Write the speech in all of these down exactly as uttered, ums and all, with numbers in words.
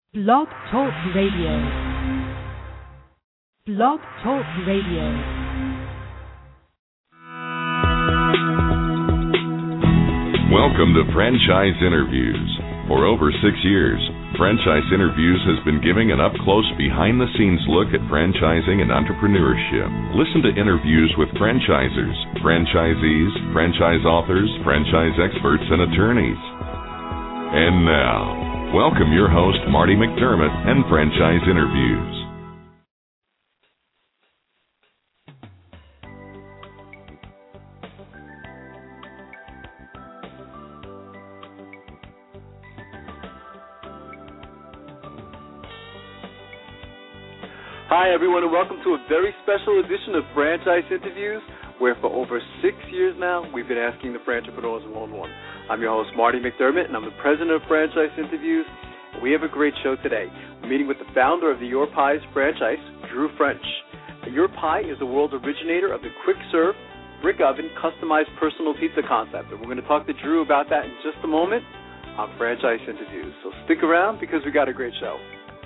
Blog Talk Radio. Blog Talk Radio. Welcome to Franchise Interviews. For over six years, Franchise Interviews has been giving an up-close, behind-the-scenes look at franchising and entrepreneurship. Listen to interviews with franchisers, franchisees, franchise authors, franchise experts, and attorneys. And now, welcome your host, Marty McDermott, and Franchise Interviews. Hi, everyone, and welcome to a very special edition of Franchise Interviews, where for over six years now, we've been asking the Frantrepreneurs one-on-one. I'm your host, Marty McDermott, and I'm the president of Franchise Interviews. We have a great show today. We're meeting with the founder of the Your Pies franchise, Drew French. Your Pie is the world originator of the quick-serve, brick-oven, customized personal pizza concept, and we're going to talk to Drew about that in just a moment on Franchise Interviews. So stick around because we got a great show.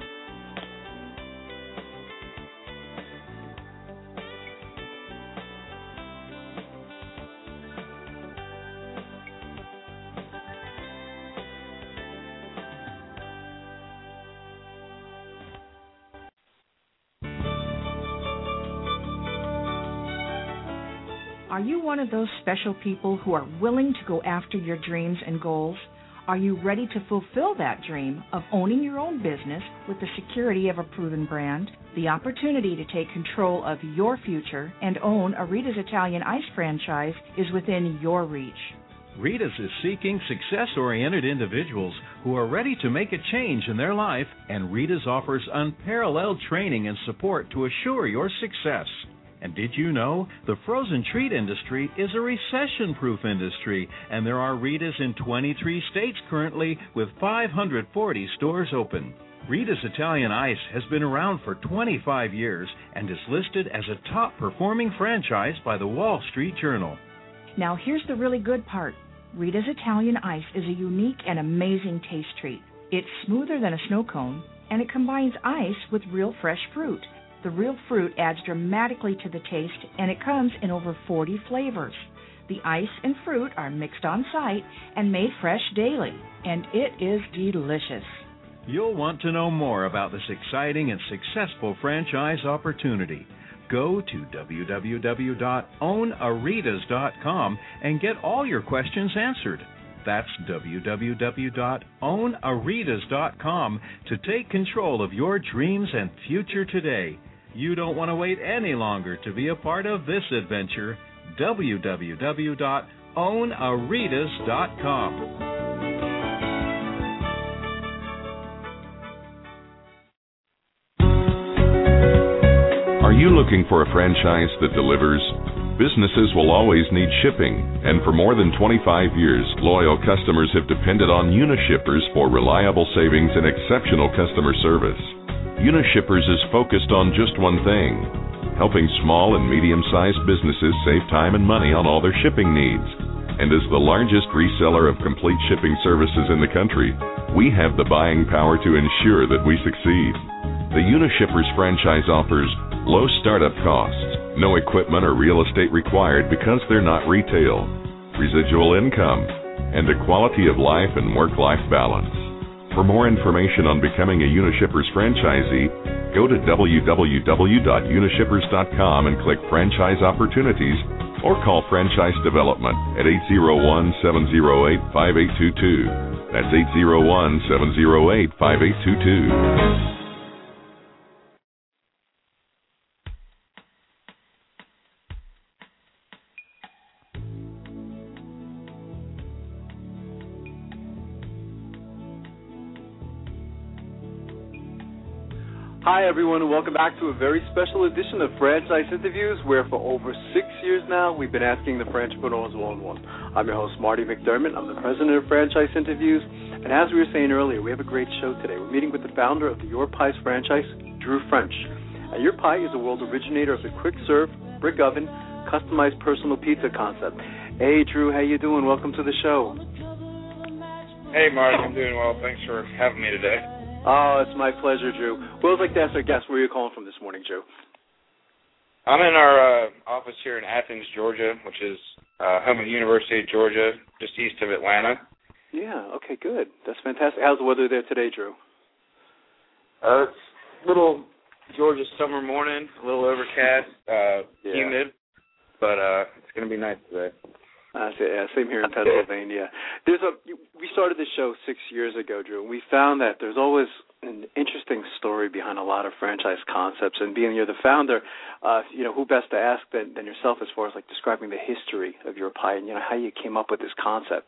Are you one of those special people who are willing to go after your dreams and goals? Are you ready to fulfill that dream of owning your own business with the security of a proven brand? The opportunity to take control of your future and own a Rita's Italian Ice franchise is within your reach. Rita's is seeking success-oriented individuals who are ready to make a change in their life, and Rita's offers unparalleled training and support to assure your success. And did you know the frozen treat industry is a recession-proof industry, and there are Rita's in twenty-three states currently with five hundred forty stores open. Rita's Italian Ice has been around for twenty-five years and is listed as a top-performing franchise by the Wall Street Journal. Now here's the really good part. Rita's Italian Ice is a unique and amazing taste treat. It's smoother than a snow cone, and it combines ice with real fresh fruit. The real fruit adds dramatically to the taste, and it comes in over forty flavors. The ice and fruit are mixed on site and made fresh daily, and it is delicious. You'll want to know more about this exciting and successful franchise opportunity. Go to w w w dot own a ritas dot com and get all your questions answered. That's w w w dot own a ritas dot com to take control of your dreams and future today. You don't want to wait any longer to be a part of this adventure. w w w dot own a ritas dot com. Are you looking for a franchise that delivers? Businesses will always need shipping, and for more than twenty-five years, loyal customers have depended on Unishippers for reliable savings and exceptional customer service. Unishippers is focused on just one thing, helping small and medium-sized businesses save time and money on all their shipping needs. And as the largest reseller of complete shipping services in the country, we have the buying power to ensure that we succeed. The Unishippers franchise offers low startup costs, no equipment or real estate required because they're not retail, residual income, and a quality of life and work-life balance. For more information on becoming a Unishippers franchisee, go to w w w dot unishippers dot com and click Franchise Opportunities, or call Franchise Development at eight zero one, seven zero eight, five eight two two. That's eight zero one, seven zero eight, five eight two two. Hi, everyone, and welcome back to a very special edition of Franchise Interviews, where for over six years now, we've been asking the Frantrepreneurs one-on-one. I'm your host, Marty McDermott. I'm the president of Franchise Interviews, and as we were saying earlier, we have a great show today. We're meeting with the founder of the Your Pies franchise, Drew French. Uh, Your Pie is the world originator of the quick-serve, brick-oven, customized personal pizza concept. Hey, Drew, how you doing? Welcome to the show. Hey, Marty, I'm doing well. Thanks for having me today. Oh, it's my pleasure, Drew. Well, I'd like to ask our guest where you're calling from this morning, Drew. I'm in our uh, office here in Athens, Georgia, which is uh, home of the University of Georgia, just east of Atlanta. Yeah, okay, good. That's fantastic. How's the weather there today, Drew? Uh, it's a little Georgia summer morning, a little overcast, uh, yeah. humid, but uh, it's going to be nice today. Uh, yeah, same here in Pennsylvania. There's a we started this show six years ago, Drew, and we found that there's always an interesting story behind a lot of franchise concepts. And being you're the founder, uh, you know, who best to ask than, than yourself as far as like describing the history of your pie and you know how you came up with this concept.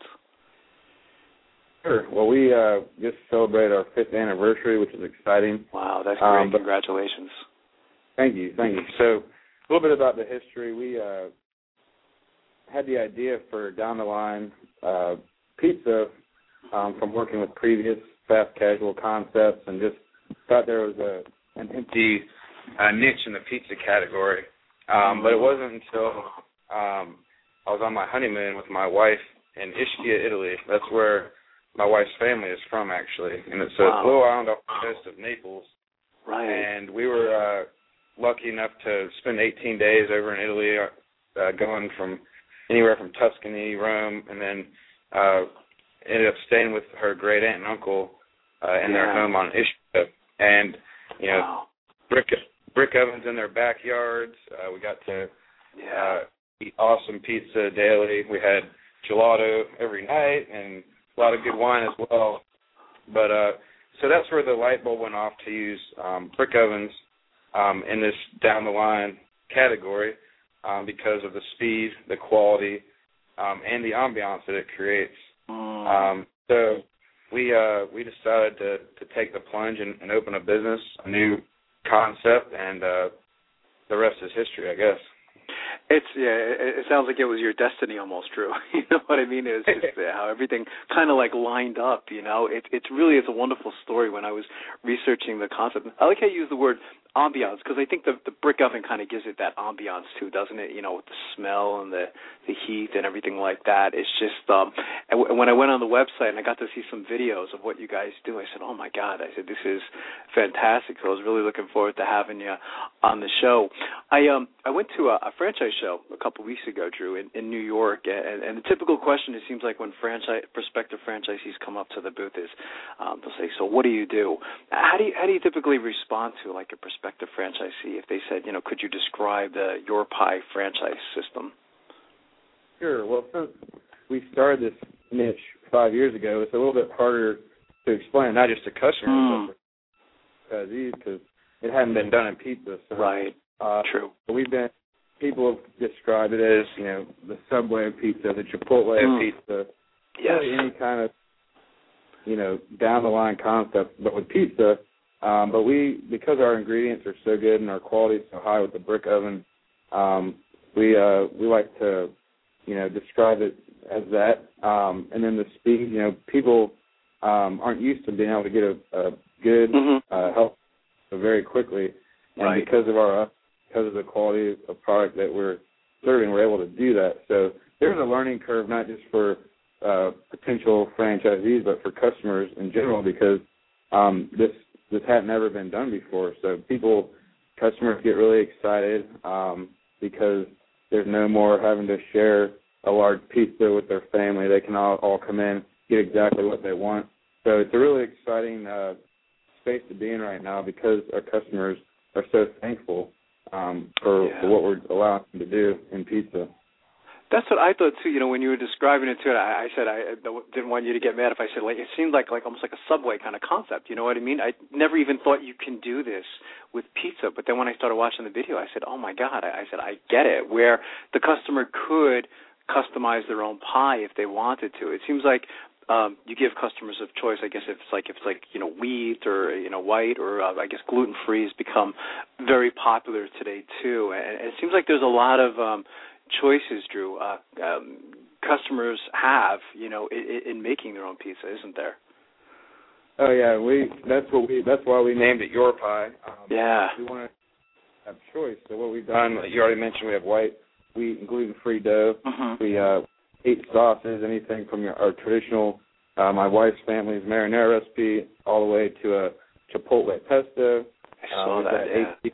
Sure. Well, we uh, just celebrated our fifth anniversary, which is exciting. Wow, that's great. Um, Congratulations. Thank you, thank you. So a little bit about the history. We uh, had the idea for down the line uh, pizza um, from working with previous fast casual concepts, and just thought there was a an empty uh, niche in the pizza category. Um, but it wasn't until um, I was on my honeymoon with my wife in Ischia, Italy. That's where my wife's family is from, actually, and it's wow. a little island off the coast of Naples. Right. And we were uh, lucky enough to spend eighteen days over in Italy, uh, going from anywhere from Tuscany, Rome, and then uh, ended up staying with her great aunt and uncle uh, in yeah. their home on Ischia. And, you know, wow. brick brick ovens in their backyards. Uh, we got to yeah. uh, eat awesome pizza daily. We had gelato every night and a lot of good wine as well. But uh, so that's where the light bulb went off to use um, brick ovens um, in this down-the-line category. Um, because of the speed, the quality, um, and the ambiance that it creates. Mm. Um, so we uh, we decided to, to take the plunge and, and open a business, a new concept, and uh, the rest is history, I guess. It's yeah. It, it sounds like it was your destiny, almost, Drew. You know what I mean? It's just how everything kind of like lined up. You know, it it's really it's a wonderful story. When I was researching the concept, I like how you use the word ambiance, because I think the the brick oven kind of gives it that ambiance too, doesn't it? You know, with the smell and the the heat and everything like that. It's just um. And w- when I went on the website and I got to see some videos of what you guys do, I said, oh my God! I said, this is fantastic. So I was really looking forward to having you on the show. I um I went to a, a franchise show a couple weeks ago, Drew, in, in New York, and, and the typical question it seems like when franchise prospective franchisees come up to the booth is um, they'll say, so what do you do? How do you how do you typically respond to like a prospective franchisee if they said, you know, could you describe the Your Pie franchise system? Sure. Well, since we started this niche five years ago, it's a little bit harder to explain, not just to customers, mm. but for franchisees, because it hadn't been done in pizza. So, right. Uh, True. We've been people have described it as, you know, the Subway of pizza, the Chipotle mm. of pizza, yes. really any kind of, you know, down the line concept, but with pizza. Um, but we, because our ingredients are so good and our quality is so high with the brick oven, um, we uh, we like to, you know, describe it as that. Um, and then the speed, you know, people um, aren't used to being able to get a, a good mm-hmm. uh, help very quickly, and right. because of our because of the quality of product that we're serving, we're able to do that. So there's a learning curve, not just for uh, potential franchisees, but for customers in general, because um, this this had never been done before. So people, customers get really excited um, because there's no more having to share a large pizza with their family. They can all, all come in, get exactly what they want. So it's a really exciting uh, space to be in right now because our customers are so thankful um, for, yeah. for what we're allowing them to do in pizza. That's what I thought too. You know, when you were describing it too, I, I said I didn't want you to get mad if I said like it seemed like like almost like a Subway kind of concept. You know what I mean? I never even thought you can do this with pizza. But then when I started watching the video, I said, oh my God! I, I said I get it. Where the customer could customize their own pie if they wanted to. It seems like um, you give customers a choice. I guess if it's like if it's like you know wheat or you know white or uh, I guess gluten free has become very popular today too. And it seems like there's a lot of um, choices, Drew, uh, um, customers have, you know, in, in making their own pizza, isn't there? Oh yeah, we. That's what we. That's why we named it Your Pie. Um, yeah. We want to have choice. So what we've done, you already mentioned, we have white, wheat, and gluten-free dough. Mm-hmm. We uh, eat sauces, anything from your, our traditional, uh, my wife's family's marinara recipe, all the way to a chipotle pesto. I saw um, that, yeah. eight,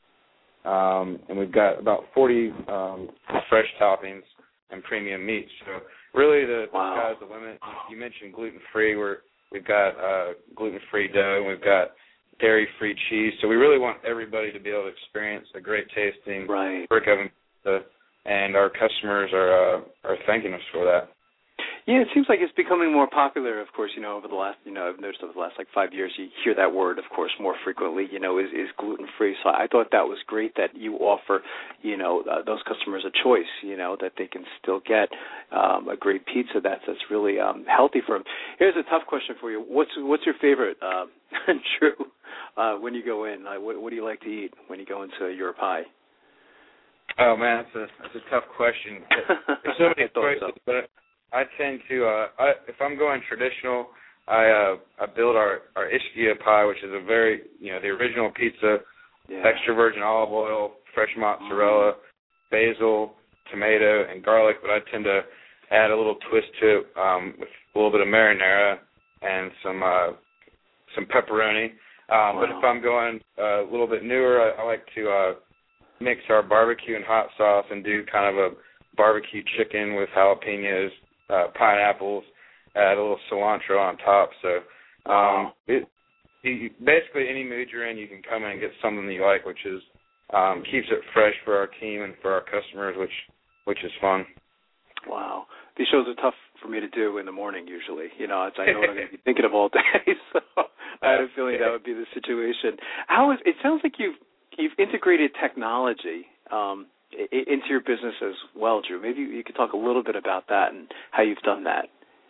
um, and we've got about forty um, fresh toppings and premium meats. So really the, wow. the sky's the limit. You mentioned gluten-free. We're, we've got uh, gluten-free dough, and we've got dairy-free cheese. So we really want everybody to be able to experience a great tasting right. brick oven pizza, and our customers are uh, are thanking us for that. Yeah, it seems like it's becoming more popular, of course, you know, over the last, you know, I've noticed over the last, like, five years, you hear that word, of course, more frequently, you know, is, is gluten-free. So I thought that was great that you offer, you know, uh, those customers a choice, you know, that they can still get um, a great pizza that's, that's really um, healthy for them. Here's a tough question for you. What's what's your favorite, uh, Drew, uh, when you go in? Uh, what, what do you like to eat when you go into your pie? Oh, man, that's a, that's a tough question. There's so many choices, so. but I tend to, uh, I, if I'm going traditional, I uh, I build our, our Ischia pie, which is a very, you know, the original pizza, yeah. extra virgin olive oil, fresh mozzarella, mm. basil, tomato, and garlic, but I tend to add a little twist to it um, with a little bit of marinara and some uh, some pepperoni. Um, wow. But if I'm going uh, a little bit newer, I, I like to uh, mix our barbecue and hot sauce and do kind of a barbecue chicken with jalapenos, uh, pineapples, add a little cilantro on top. So um, it, it, basically any mood you're in, you can come in and get something that you like, which is um, keeps it fresh for our team and for our customers, which which is fun. Wow. These shows are tough for me to do in the morning usually. You know, it's, I know what I'm going to be thinking of all day, so I had a feeling that would be the situation. How is, it sounds like you've, you've integrated technology um, into your business as well, Drew. Maybe you could talk a little bit about that and how you've done that.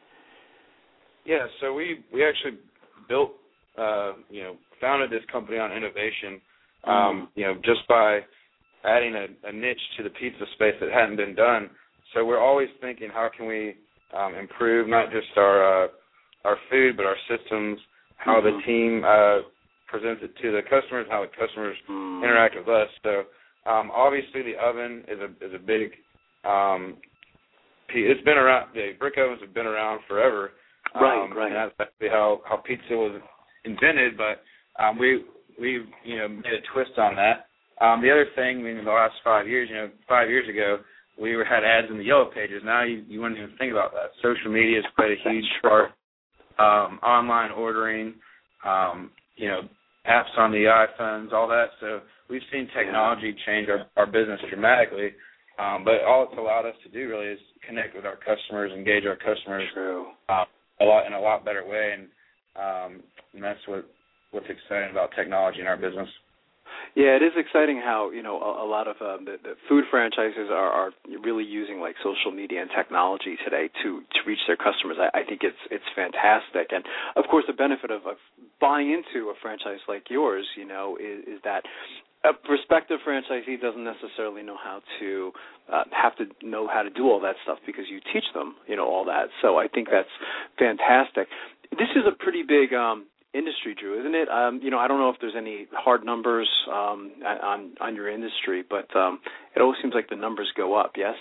Yeah, so we we actually built, uh, you know, founded this company on innovation, um, mm. you know, just by adding a, a niche to the pizza space that hadn't been done. So we're always thinking, how can we um, improve not just our uh, our food, but our systems, how mm-hmm. the team uh, presents it to the customers, how the customers mm. interact with us. So Um, obviously, the oven is a is a big. Um, it's been around. The brick ovens have been around forever. Right, um, right. And that's actually how, how pizza was invented. But um, we we you know made a twist on that. Um, the other thing, I mean, in the last five years, you know, five years ago, we were, had ads in the Yellow Pages. Now you, you wouldn't even think about that. Social media has played a huge part. Um, online ordering, um, you know, apps on the iPhones, all that. So we've seen technology change our, our business dramatically, um, but all it's allowed us to do really is connect with our customers, engage our customers uh, a lot in a lot better way, and, um, and that's what what's exciting about technology in our business. Yeah, it is exciting how, you know, a, a lot of um, the, the food franchises are, are really using like social media and technology today to, to reach their customers. I, I think it's it's fantastic, and of course the benefit of, of buying into a franchise like yours, you know, is, is that a prospective franchisee doesn't necessarily know how to uh, have to know how to do all that stuff because you teach them, you know, all that. So I think that's fantastic. This is a pretty big um, industry, Drew, isn't it? Um, you know, I don't know if there's any hard numbers um, on on your industry, but um, it always seems like the numbers go up. Yes.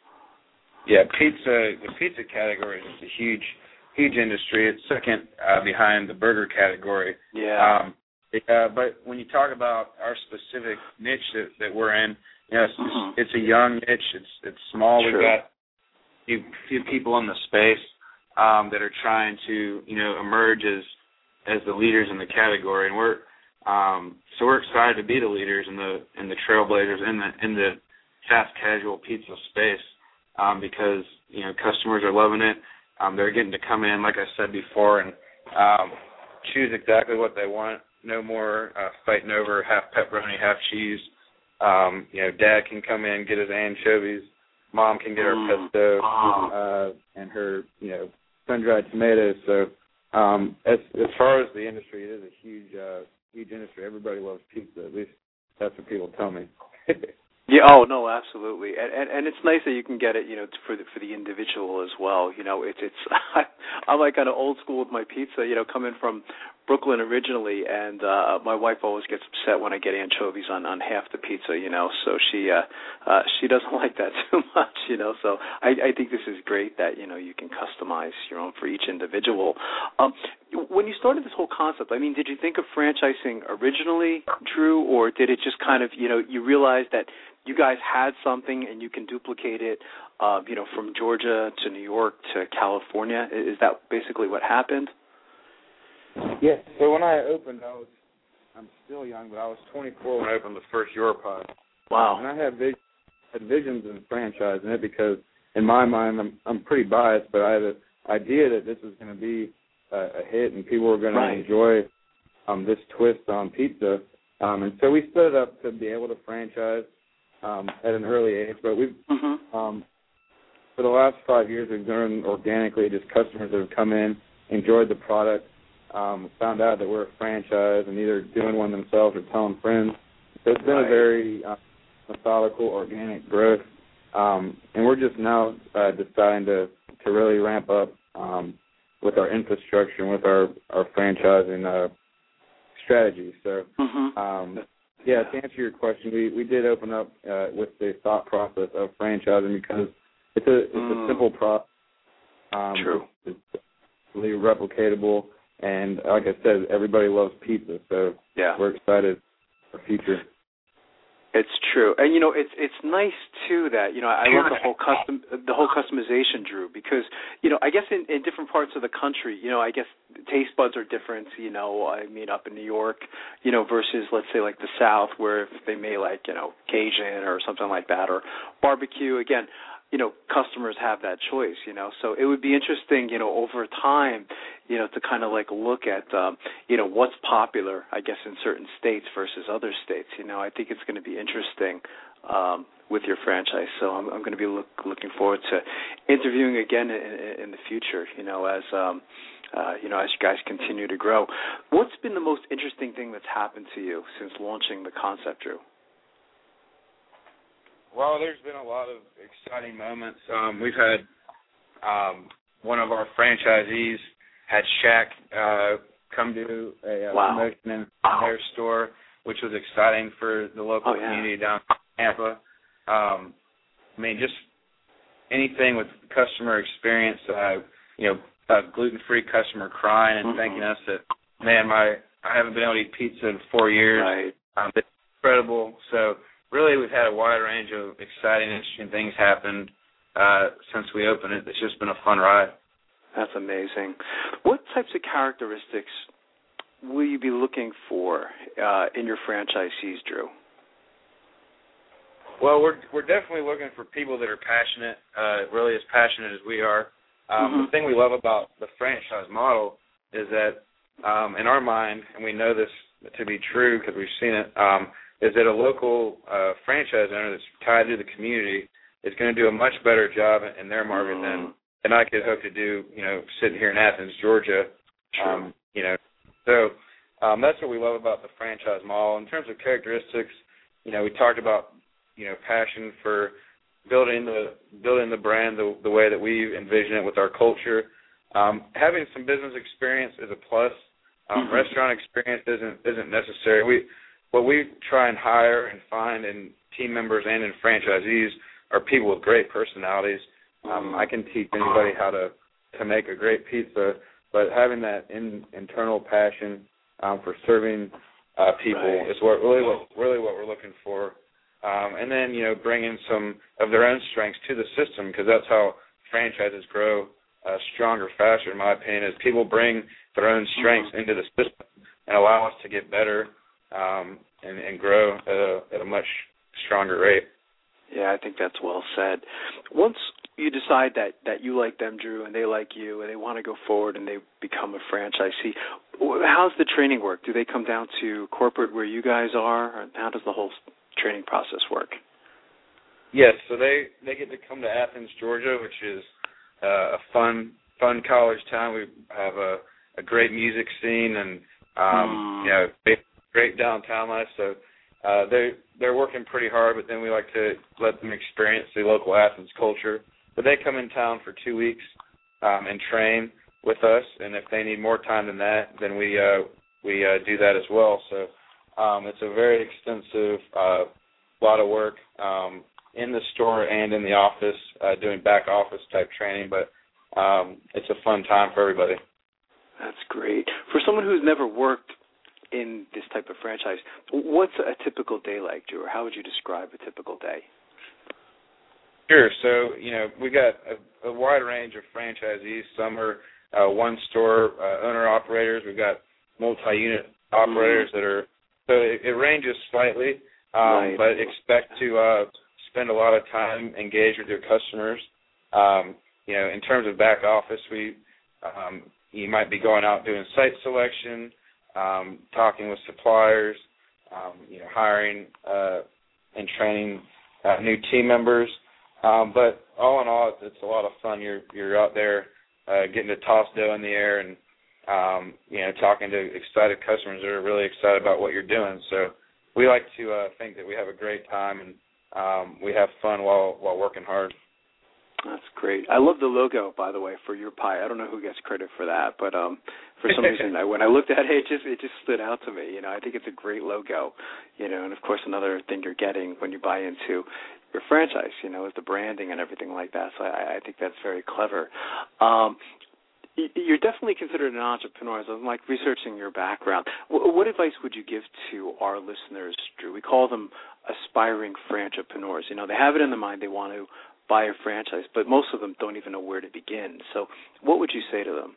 Yeah, pizza. The pizza category is a huge, huge industry. It's second uh, behind the burger category. Yeah. Um, Uh, but when you talk about our specific niche that, that we're in, you know, it's, mm-hmm. it's a young niche. It's it's small. True. We've got a few, few people in the space um, that are trying to, you know, emerge as as the leaders in the category, and we're um, so we're excited to be the leaders and the and the trailblazers in the in the fast casual pizza space um, because you know customers are loving it. Um, they're getting to come in, like I said before, and um, choose exactly what they want. No more uh, fighting over half pepperoni, half cheese. Um, you know, Dad can come in, get his anchovies. Mom can get her mm. pesto uh, and her, you know, sun-dried tomatoes. So um, as as far as the industry, it is a huge, uh, huge industry. Everybody loves pizza. At least that's what people tell me. Yeah. Oh no, absolutely. And, and and it's nice that you can get it, you know, for the for the individual as well. You know, it's it's I'm like kind of old school with my pizza. You know, coming from Brooklyn originally, and uh, my wife always gets upset when I get anchovies on, on half the pizza, you know, so she uh, uh, she doesn't like that too much, you know, so I, I think this is great that, you know, you can customize your own for each individual. Um, when you started this whole concept, I mean, did you think of franchising originally, Drew, or did it just kind of, you know, you realized that you guys had something and you can duplicate it, uh, you know, from Georgia to New York to California? Is that basically what happened? Yeah, so when I opened, I was, I'm still young, but I was twenty-four when I opened the first Europod. Wow. And I had, vis- had visions in franchising it because, in my mind, I'm, I'm pretty biased, but I had an idea that this was going to be a, a hit and people were going right. to enjoy um, this twist on pizza. Um, and so we split it up to be able to franchise um, at an early age. But we've, mm-hmm. um, for the last five years, we've grown organically, just customers that have come in, enjoyed the product, Um, found out that we're a franchise and either doing one themselves or telling friends. So it's been right. a very uh, methodical, organic growth, um, and we're just now uh, deciding to, to really ramp up um, with our infrastructure and with our, our franchising uh, strategy. So, mm-hmm. um, yeah, to answer your question, we, we did open up uh, with the thought process of franchising because it's a it's mm. a simple process. Um, True. It's, it's really replicatable. And like I said, everybody loves pizza, so yeah. we're excited for the future. It's true, and you know, it's it's nice too that you know I love the whole custom the whole customization, Drew, because you know I guess in, in different parts of the country, you know, I guess taste buds are different. You know, I mean, up in New York, you know, versus let's say like the South, where if they may like you know Cajun or something like that, or barbecue. Again, you know, customers have that choice, you know. So it would be interesting, you know, over time, you know, to kind of like look at, um, you know, what's popular, I guess, in certain states versus other states. You know, I think it's going to be interesting um, with your franchise. So I'm, I'm going to be look, looking forward to interviewing again in, in the future, you know, as, um, uh, you know, as you guys continue to grow. What's been the most interesting thing that's happened to you since launching the concept, Drew? Well, there's been a lot of exciting moments. Um, we've had um, one of our franchisees had Shaq uh, come to a, a wow. promotion in their store, which was exciting for the local oh, yeah. community down in Tampa. Um, I mean, just anything with customer experience, uh, you know, a gluten-free customer crying and mm-hmm. thanking us that, man, my I haven't been able to eat pizza in four years. Right. Um, it's incredible. So, really, we've had a wide range of exciting, interesting things happen uh, since we opened it. It's just been a fun ride. That's amazing. What types of characteristics will you be looking for uh, in your franchisees, Drew? Well, we're we're definitely looking for people that are passionate, uh, really as passionate as we are. Um, mm-hmm. The thing we love about the franchise model is that, um, in our mind, and we know this to be true because we've seen it, um, is that a local uh, franchise owner that's tied to the community is going to do a much better job in their market mm. than, than I could hope to do, you know, sitting here in Athens, Georgia. Um, you know, so um, that's what we love about the franchise model. In terms of characteristics, you know, we talked about, you know, passion for building the building the brand the, the way that we envision it with our culture. Um, having some business experience is a plus. Um, mm-hmm. Restaurant experience isn't isn't necessary. We What we try and hire and find in team members and in franchisees are people with great personalities. Um, I can teach anybody how to, to make a great pizza, but having that in, internal passion um, for serving uh, people right. is what really what really what we're looking for. Um, and then, you know, bringing some of their own strengths to the system, because that's how franchises grow uh, stronger, faster, in my opinion, is people bring their own strengths into the system and allow us to get better um, and, and grow at a, at a much stronger rate. Yeah, I think that's well said. Once you decide that, that you like them, Drew, and they like you, and they want to go forward and they become a franchisee, how's the training work? Do they come down to corporate where you guys are? Or how does the whole training process work? Yes, so they, they get to come to Athens, Georgia, which is uh, a fun fun college town. We have a, a great music scene and um, mm. you know great downtown life. So uh, they they're working pretty hard, but then we like to let them experience the local Athens culture. But they come in town for two weeks um, and train with us, and if they need more time than that, then we uh, we uh, do that as well. So um, it's a very extensive uh, lot of work um, in the store and in the office, uh, doing back office type training, but um, it's a fun time for everybody. That's great. For someone who's never worked in this type of franchise, what's a typical day like, Drew, or how would you describe a typical day? Sure. So, you know, we got a, a wide range of franchisees. Some are uh, one-store uh, owner-operators. We've got multi-unit operators mm. that are, so it, it ranges slightly, um, right. but expect to uh, spend a lot of time engaged with your customers. Um, you know, in terms of back office, we um, you might be going out doing site selection, um, talking with suppliers, um, you know, hiring uh, and training uh, new team members. Um, but all in all, it's, it's a lot of fun. You're you're out there uh, getting to toss dough in the air and um, you know, talking to excited customers that are really excited about what you're doing. So we like to uh, think that we have a great time and um, we have fun while while working hard. That's great. I love the logo, by the way, for your pie. I don't know who gets credit for that, but um, for some reason, I, when I looked at it, it just it just stood out to me. You know, I think it's a great logo. You know, and of course, another thing you're getting when you buy into your franchise, you know, is the branding and everything like that. So I, I think that's very clever. Um, you're definitely considered an entrepreneur. So I'm like researching your background. What, what advice would you give to our listeners, Drew? We call them aspiring franchipreneurs. You know, they have it in their mind they want to buy a franchise, but most of them don't even know where to begin. So what would you say to them?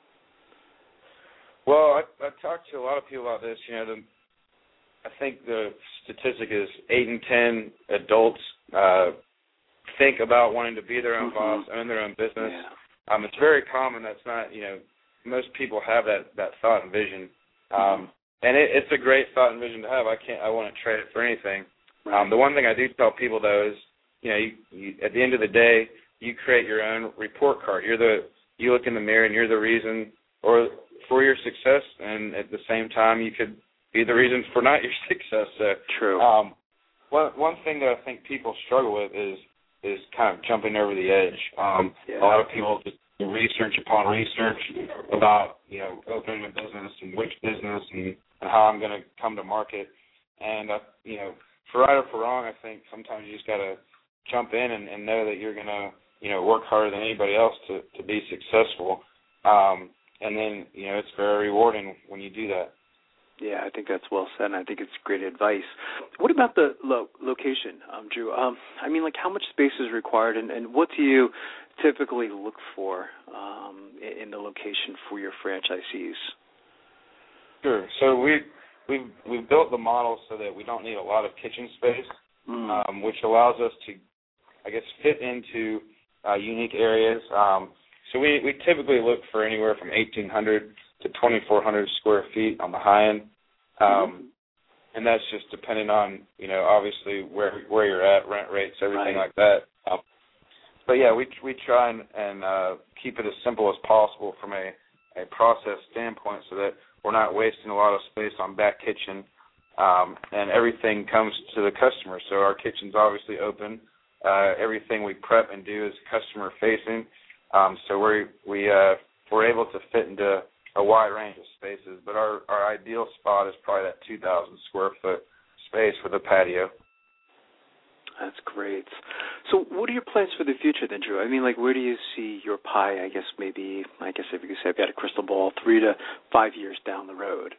Well, I, I've talked to a lot of people about this. You know, the, I think the statistic is eight in ten adults uh, think about wanting to be their own mm-hmm. boss, own their own business. Yeah. Um, it's very common. That's not, you know, most people have that, that thought and vision. Um, mm-hmm. And it, it's a great thought and vision to have. I can't. I wouldn't trade it for anything. Right. Um, the one thing I do tell people, though, is, you know, you, you, at the end of the day, you create your own report card. You're the you look in the mirror and you're the reason or for your success, and at the same time, you could be the reason for not your success. So, True. Um, one one thing that I think people struggle with is is kind of jumping over the edge. Um, yeah. A lot of people just do research upon research about, you know, opening a business and which business and, and how I'm going to come to market. And uh, you know, for right or for wrong, I think sometimes you just got to jump in and, and know that you're going to, you know, work harder than anybody else to, to be successful. Um, and then, you know, it's very rewarding when you do that. Yeah, I think that's well said, and I think it's great advice. What about the lo- location, um, Drew? Um, I mean, like, how much space is required, and, and what do you typically look for um, in the location for your franchisees? Sure. So we we've we've built the model so that we don't need a lot of kitchen space, mm. um, which allows us to, I guess, fit into uh, unique areas. Um, so we, we typically look for anywhere from eighteen hundred to twenty-four hundred square feet on the high end. Um, mm-hmm. And that's just depending on, you know, obviously where where you're at, rent rates, everything right. like that. Um, but, yeah, we we try and, and uh, keep it as simple as possible from a, a process standpoint so that we're not wasting a lot of space on back kitchen, um, and everything comes to the customer. So our kitchen's obviously open. Uh, everything we prep and do is customer-facing. Um, so we we uh, we're able to fit into a wide range of spaces, but our, our ideal spot is probably that two thousand square foot space with a patio. That's great. So what are your plans for the future then, Drew? I mean, like, where do you see your pie, I guess maybe, I guess if you could say if you had a crystal ball, three to five years down the road?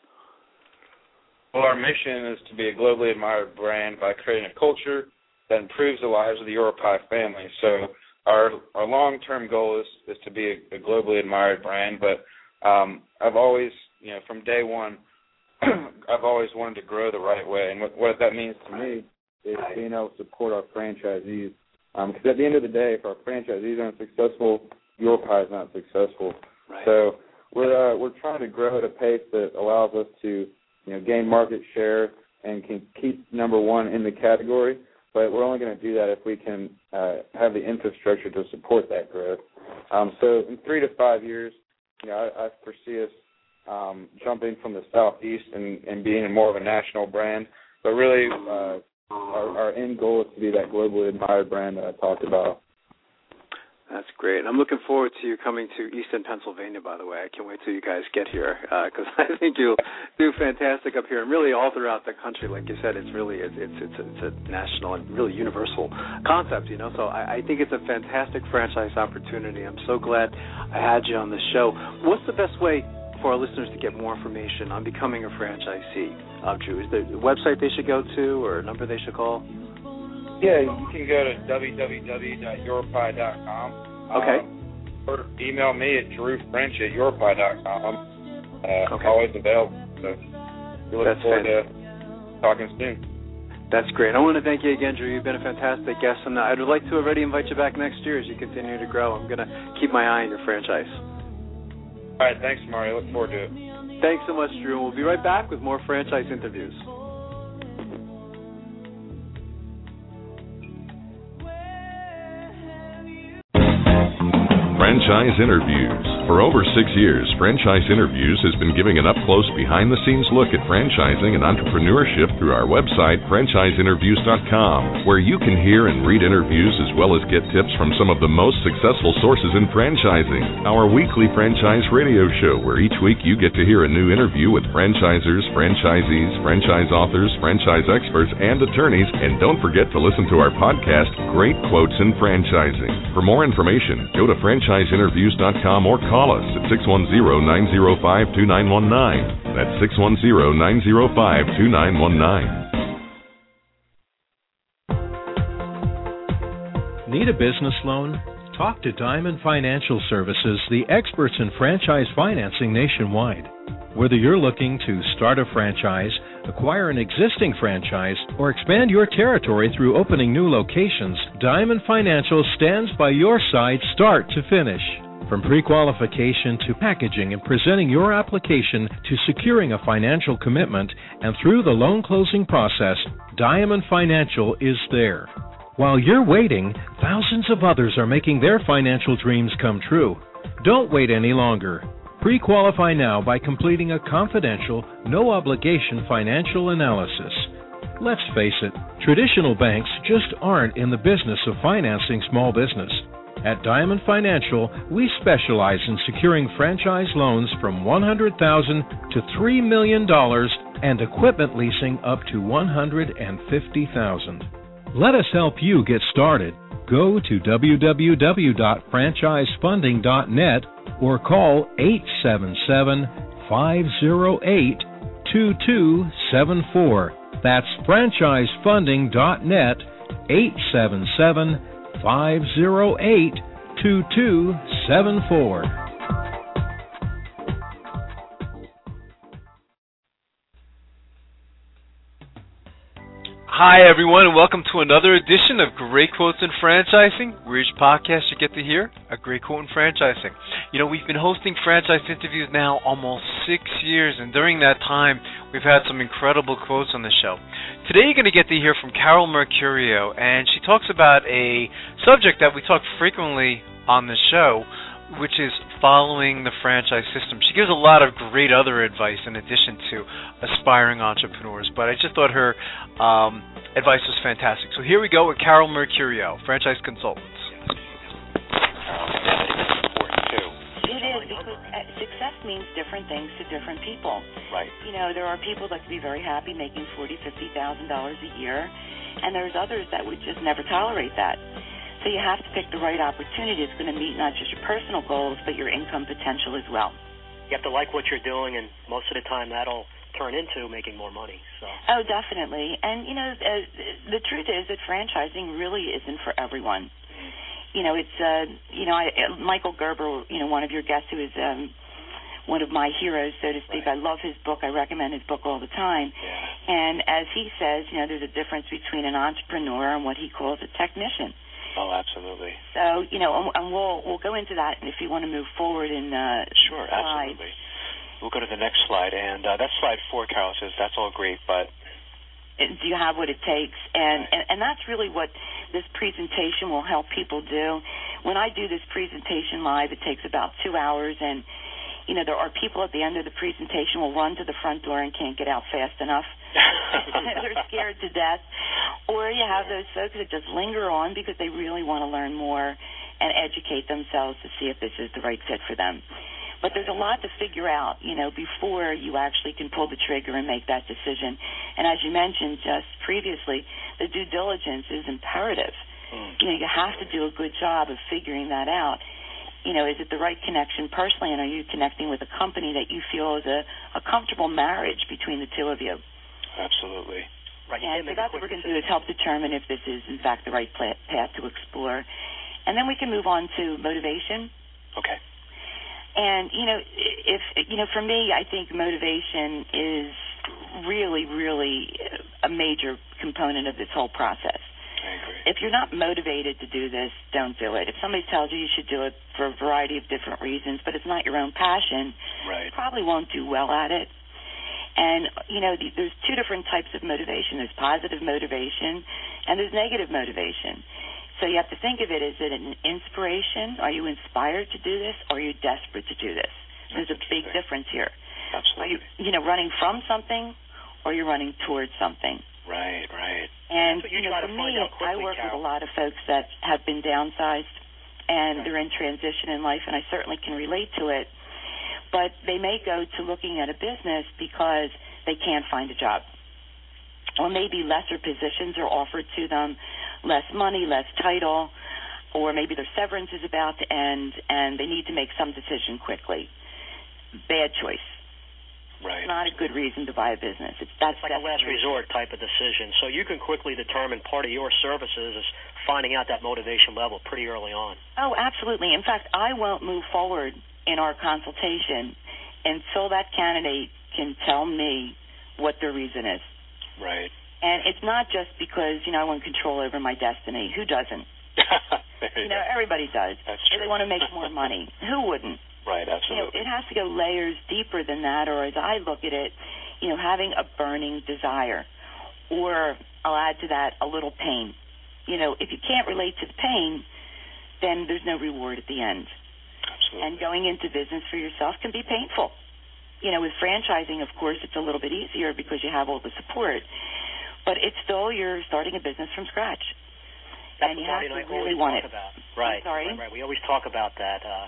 Well, our mission is to be a globally admired brand by creating a culture that improves the lives of the Europie family. So our our long-term goal is, is to be a, a globally admired brand, but Um, I've always, you know, from day one, I've always wanted to grow the right way. And what, what that means to me is being able to support our franchisees. Because um, at the end of the day, if our franchisees aren't successful, Europie is not successful. Right. So we're uh, we're trying to grow at a pace that allows us to, you know, gain market share and can keep number one in the category. But we're only going to do that if we can uh, have the infrastructure to support that growth. Um, so in three to five years, you know, I, I foresee us um, jumping from the southeast and, and being more of a national brand. But really, uh, our, our end goal is to be that globally admired brand that I talked about. That's great. I'm looking forward to you coming to Easton, Pennsylvania, by the way. I can't wait till you guys get here because uh, I think you'll do fantastic up here and really all throughout the country. Like you said, it's really it's it's it's a, it's a national and really universal concept, you know. So I, I think it's a fantastic franchise opportunity. I'm so glad I had you on the show. What's the best way for our listeners to get more information on becoming a franchisee of Drew? Is there a website they should go to or a number they should call? Yeah, you can go to w w w dot your pie dot com. Okay. Um, or email me at drew french at your pie dot com. Uh, okay. Always available. So we look That's forward fantastic. to talking soon. That's great. I want to thank you again, Drew. You've been a fantastic guest, and I'd like to already invite you back next year as you continue to grow. I'm going to keep my eye on your franchise. All right, thanks, Mario. Look forward to it. Thanks so much, Drew. We'll be right back with more franchise interviews. Franchise Interviews. For over six years, Franchise Interviews has been giving an up-close, behind-the-scenes look at franchising and entrepreneurship through our website, franchise interviews dot com, where you can hear and read interviews as well as get tips from some of the most successful sources in franchising. Our weekly franchise radio show, where each week you get to hear a new interview with franchisers, franchisees, franchise authors, franchise experts, and attorneys. And don't forget to listen to our podcast, Great Quotes in Franchising. For more information, go to franchise interviews dot com or call us at six one zero, nine zero five, two nine one nine. That's six one zero, nine zero five, two nine one nine. Need a business loan? Talk to Diamond Financial Services, the experts in franchise financing nationwide. Whether you're looking to start a franchise, acquire an existing franchise, or expand your territory through opening new locations, Diamond Financial stands by your side start to finish. From pre-qualification to packaging and presenting your application to securing a financial commitment and through the loan closing process, Diamond Financial is there. While you're waiting, thousands of others are making their financial dreams come true. Don't wait any longer. Pre-qualify now by completing a confidential, no-obligation financial analysis. Let's face it, traditional banks just aren't in the business of financing small business. At Diamond Financial, we specialize in securing franchise loans from one hundred thousand dollars to three million dollars and equipment leasing up to one hundred fifty thousand dollars. Let us help you get started. Go to w w w dot franchise funding dot net or call eight seven seven, five zero eight, two two seven four. That's franchise funding dot net, eight seven seven, five zero eight, two two seven four. Hi, everyone, and welcome to another edition of Great Quotes in Franchising, where each podcast you get to hear a great quote in franchising. You know, we've been hosting franchise interviews now almost six years, and during that time, we've had some incredible quotes on the show. Today, you're going to get to hear from Carol Mercurio, and she talks about a subject that we talk frequently on the show, which is following the franchise system. She gives a lot of great other advice in addition to aspiring entrepreneurs, but I just thought her um, advice was fantastic. So here we go with Carol Mercurio, franchise consultant. It is, because success means different things to different people. Right. You know, there are people that could be very happy making forty thousand dollars, fifty thousand dollars a year, and there's others that would just never tolerate that. So you have to pick the right opportunity. It's going to meet not just your personal goals, but your income potential as well. You have to like what you're doing, and most of the time that'll turn into making more money. So. Oh, definitely. And, you know, uh, the truth is that franchising really isn't for everyone. You know, it's, uh, you know, I, Michael Gerber, you know, one of your guests who is um, one of my heroes, so to speak. Right. I love his book. I recommend his book all the time. Yeah. And as he says, you know, there's a difference between an entrepreneur and what he calls a technician. Oh, absolutely. So, you know, and, and we'll we'll go into that if you want to move forward in uh, Sure, slides. Absolutely. We'll go to the next slide, and uh, that's slide four, Carol says. That's all great, but... Do you have what it takes? And, right. and, and that's really what this presentation will help people do. When I do this presentation live, it takes about two hours, and, you know, there are people at the end of the presentation will run to the front door and can't get out fast enough. They're scared to death. Or you have those folks that just linger on because they really want to learn more. and educate themselves to see if this is the right fit for them. But there's a lot to figure out, you know, before you actually can pull the trigger and make that decision. And as you mentioned just previously, the due diligence is imperative. Mm. You know, you have to do a good job of figuring that out. You know, is it the right connection personally, and are you connecting with a company that you feel is a, a comfortable marriage between the two of you? Absolutely. Right. And so that's what we're going to do, is help determine if this is, in fact, the right path to explore. And then we can move on to motivation. Okay. And, you know, if, you know, for me, I think motivation is really, really a major component of this whole process. I agree. If you're not motivated to do this, don't do it. If somebody tells you you should do it for a variety of different reasons, but it's not your own passion, right, you probably won't do well at it. And, you know, there's two different types of motivation. There's positive motivation and there's negative motivation. So you have to think of it, is it an inspiration? Are you inspired to do this, or are you desperate to do this? There's a big difference here. Absolutely. Are you, you know, running from something, or you're running towards something? Right, right. And, you, you know, for me, quickly, I work Carol. with a lot of folks that have been downsized, and right. they're in transition in life, and I certainly can relate to it. But they may go to looking at a business because they can't find a job. Or maybe lesser positions are offered to them, less money, less title, or maybe their severance is about to end and they need to make some decision quickly. Bad choice. Right. It's not a good reason to buy a business. It's that's like a last resort type of decision. So you can quickly determine part of your services is finding out that motivation level pretty early on. Oh, absolutely. In fact, I won't move forward in our consultation until that candidate can tell me what their reason is. Right. And it's not just because, you know, I want control over my destiny. Who doesn't? you you know, go. everybody does. That's true. They want to make more money. Who wouldn't? Right, You know, absolutely. it has to go layers deeper than that, or as I look at it, you know, having a burning desire. Or I'll add to that a little pain. You know, if you can't relate to the pain, then there's no reward at the end. Absolutely. And going into business for yourself can be painful. You know, with franchising, of course, it's a little bit easier because you have all the support. But it's still, you're starting a business from scratch. That's and you what have Marty and to I really always want talk it. about. Right, I'm sorry? right, right. We always talk about that, uh,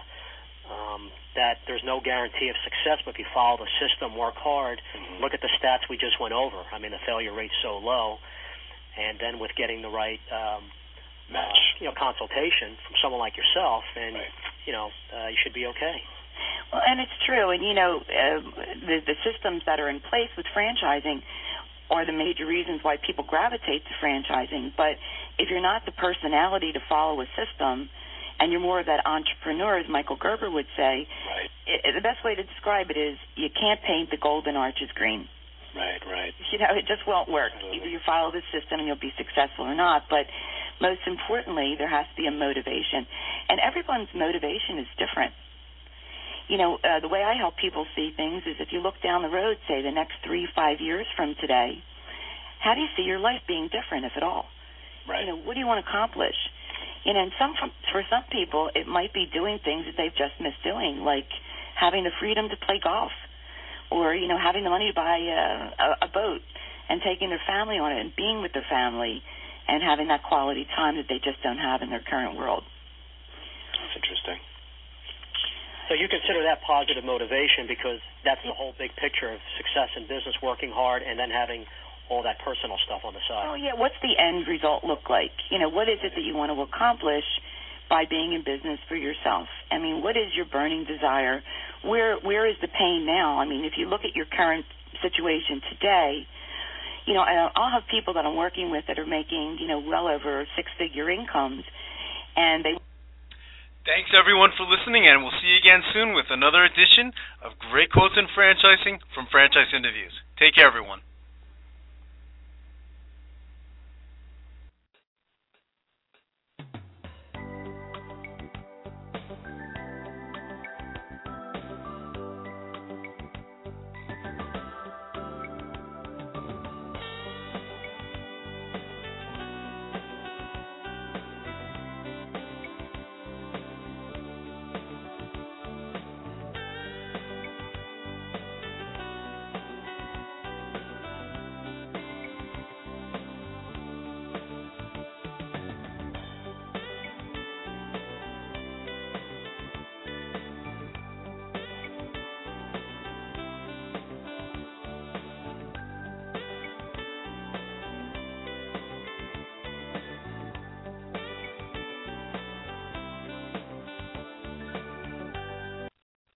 um, that there's no guarantee of success, but if you follow the system, work hard, mm-hmm. look at the stats we just went over. I mean, the failure rate's so low. And then with getting the right um, match, uh, you know, consultation from someone like yourself, and, right. you know, uh, you should be okay. Well, and it's true. And, you know, uh, the, the systems that are in place with franchising are the major reasons why people gravitate to franchising. But if you're not the personality to follow a system, and you're more of that entrepreneur, as Michael Gerber would say, right. it, the best way to describe it is you can't paint the golden arches green. Right, right. You know, it just won't work. Absolutely. Either you follow the system and you'll be successful or not. But most importantly, there has to be a motivation. And everyone's motivation is different. You know, uh, the way I help people see things is if you look down the road, say, the next three, five years from today, how do you see your life being different, if at all? Right. You know, what do you want to accomplish? You know, and some for some people, it might be doing things that they've just missed doing, like having the freedom to play golf, or, you know, having the money to buy a, a, a boat and taking their family on it and being with their family and having that quality time that they just don't have in their current world. That's interesting. So you consider that positive motivation because that's the whole big picture of success in business, working hard, and then having all that personal stuff on the side. Oh, yeah, what's the end result look like? You know, what is it that you want to accomplish by being in business for yourself? I mean, what is your burning desire? Where Where is the pain now? I mean, if you look at your current situation today, you know, I'll have people that I'm working with that are making, you know, well over six-figure incomes, and they... Thanks, everyone, for listening, and we'll see you again soon with another edition of Great Quotes in Franchising from Franchise Interviews. Take care, everyone.